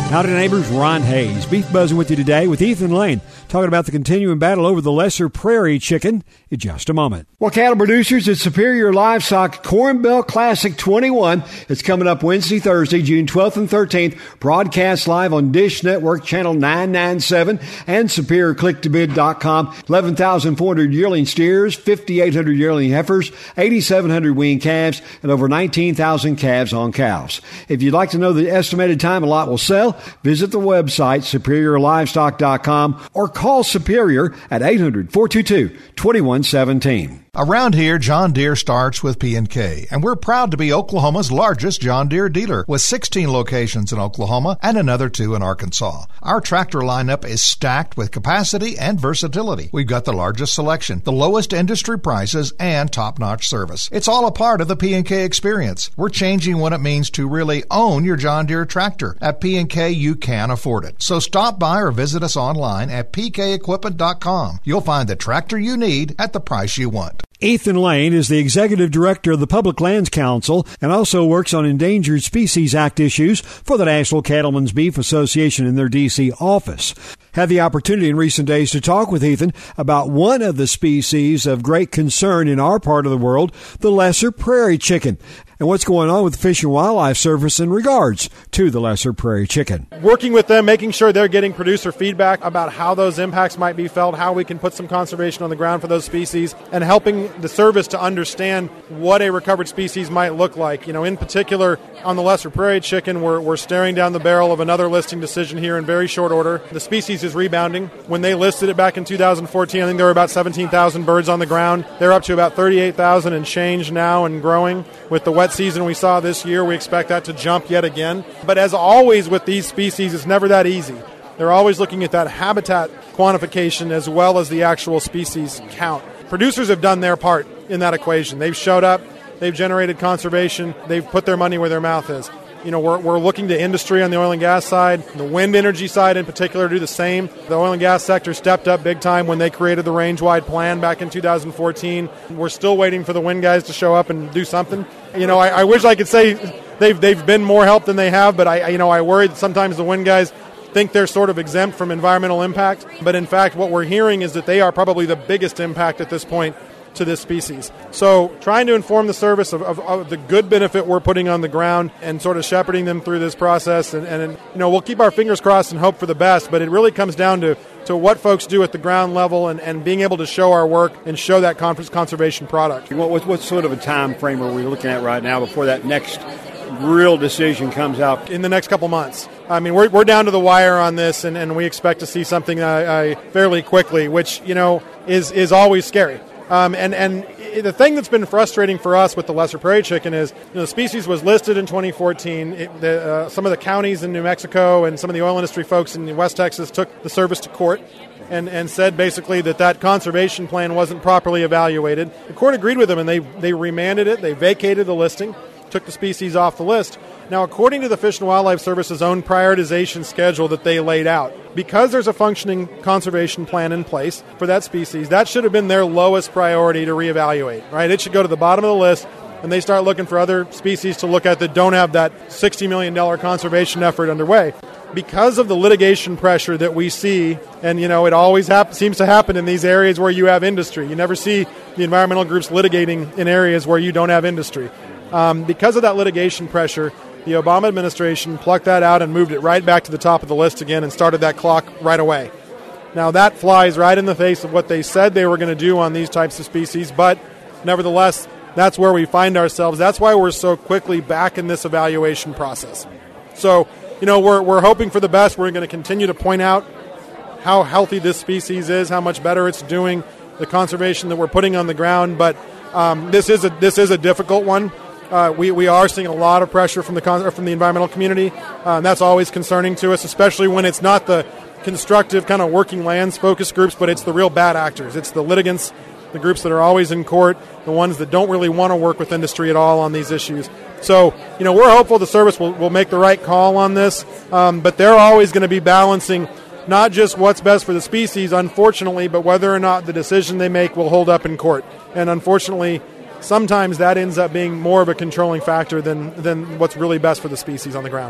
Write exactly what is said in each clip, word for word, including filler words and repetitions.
Howdy neighbors, Ron Hayes. Beef Buzzing with you today with Ethan Lane, talking about the continuing battle over the lesser prairie chicken in just a moment. Well, cattle producers at Superior Livestock Corn Belt Classic twenty-one is coming up Wednesday, Thursday, June twelfth and thirteenth. Broadcast live on Dish Network Channel nine ninety-seven and Superior Click To Bid dot com. eleven thousand four hundred yearling steers, fifty-eight hundred yearling heifers, eighty-seven hundred weaned calves, and over nineteen thousand calves on cows. If you'd like to know the estimated time a lot will sell, visit the website Superior Livestock dot com or call Superior at eight hundred, four two two, two one one seven. Around here, John Deere starts with P and K, and we're proud to be Oklahoma's largest John Deere dealer with sixteen locations in Oklahoma and another two in Arkansas. Our tractor lineup is stacked with capacity and versatility. We've got the largest selection, the lowest industry prices, and top-notch service. It's all a part of the P and K experience. We're changing what it means to really own your John Deere tractor. At P and K, you can afford it. So stop by or visit us online at P K equipment dot com. You'll find the tractor you need at the price you want. Ethan Lane is the Executive Director of the Public Lands Council and also works on Endangered Species Act issues for the National Cattlemen's Beef Association in their D C office. Had the opportunity in recent days to talk with Ethan about one of the species of great concern in our part of the world, the lesser prairie chicken, and what's going on with the Fish and Wildlife Service in regards to the lesser prairie chicken. Working with them, making sure they're getting producer feedback about how those impacts might be felt, how we can put some conservation on the ground for those species, and helping the service to understand what a recovered species might look like. You know, in particular, on the lesser prairie chicken, we're, we're staring down the barrel of another listing decision here in very short order. The species is rebounding. When they listed it back in two thousand fourteen, I think there were about seventeen thousand birds on the ground. They're up to about thirty-eight thousand and change now and growing. With the wet season we saw this year, we expect that to jump yet again. But as always with these species, it's never that easy. They're always looking at that habitat quantification as well as the actual species count. Producers have done their part in that equation. They've showed up, they've generated conservation, they've put their money where their mouth is. You know, we're, we're looking to industry on the oil and gas side, the wind energy side in particular, do the same. The oil and gas sector stepped up big time when they created the range-wide plan back in two thousand fourteen. We're still waiting for the wind guys to show up and do something. You know, I, I wish I could say they've they've been more help than they have, but I you know I worry that sometimes the wind guys think they're sort of exempt from environmental impact. But in fact, what we're hearing is that they are probably the biggest impact at this point to this species. So trying to inform the service of, of, of the good benefit we're putting on the ground and sort of shepherding them through this process. And, and you know, we'll keep our fingers crossed and hope for the best, but it really comes down to, to what folks do at the ground level and, and being able to show our work and show that conservation product. What, what, what sort of a time frame are we looking at right now before that next real decision comes out? In the next couple months. I mean, we're, we're down to the wire on this, and, and we expect to see something uh, uh, fairly quickly, which, you know, is, is always scary. Um, and, and the thing that's been frustrating for us with the lesser prairie chicken is, you know, the species was listed in twenty fourteen. It, the, uh, some of the counties in New Mexico and some of the oil industry folks in West Texas took the service to court and, and said basically that that conservation plan wasn't properly evaluated. The court agreed with them, and they, they remanded it. They vacated the listing, took the species off the list. Now, according to the Fish and Wildlife Service's own prioritization schedule that they laid out, because there's a functioning conservation plan in place for that species, that should have been their lowest priority to reevaluate, right? It should go to the bottom of the list, and they start looking for other species to look at that don't have that sixty million dollars conservation effort underway. Because of the litigation pressure that we see, and, you know, it always hap- seems to happen in these areas where you have industry. You never see the environmental groups litigating in areas where you don't have industry. Um, because of that litigation pressure, the Obama administration plucked that out and moved it right back to the top of the list again and started that clock right away. Now, that flies right in the face of what they said they were going to do on these types of species, but nevertheless, that's where we find ourselves. That's why we're so quickly back in this evaluation process. So, you know, we're we're hoping for the best. We're going to continue to point out how healthy this species is, how much better it's doing, the conservation that we're putting on the ground, but um, this is a this is a difficult one. Uh, we, we are seeing a lot of pressure from the con- from the environmental community, uh, and that's always concerning to us, especially when it's not the constructive kind of working lands focus groups, but it's the real bad actors. It's the litigants, the groups that are always in court, the ones that don't really want to work with industry at all on these issues. So, you know, we're hopeful the service will, will make the right call on this, um, but they're always going to be balancing not just what's best for the species, unfortunately, but whether or not the decision they make will hold up in court. And unfortunately, sometimes that ends up being more of a controlling factor than, than what's really best for the species on the ground.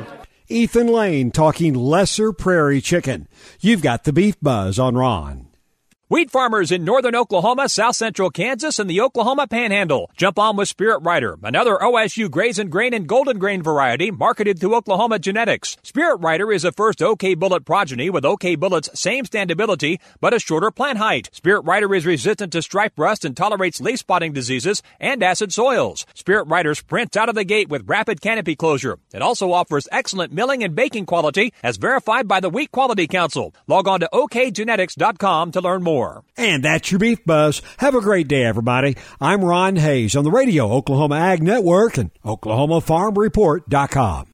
Ethan Lane talking Lesser Prairie Chicken. You've got the Beef Buzz on Ron. Wheat farmers in northern Oklahoma, south central Kansas, and the Oklahoma Panhandle. Jump on with Spirit Rider, another O S U Graze and Grain and Golden Grain variety marketed through Oklahoma Genetics. Spirit Rider is a first OK Bullet progeny with OK Bullet's same standability but a shorter plant height. Spirit Rider is resistant to stripe rust and tolerates leaf spotting diseases and acid soils. Spirit Rider sprints out of the gate with rapid canopy closure. It also offers excellent milling and baking quality as verified by the Wheat Quality Council. Log on to O K genetics dot com to learn more. And that's your Beef Buzz. Have a great day, everybody. I'm Ron Hayes on the Radio Oklahoma Ag Network and Oklahoma Farm Report dot com.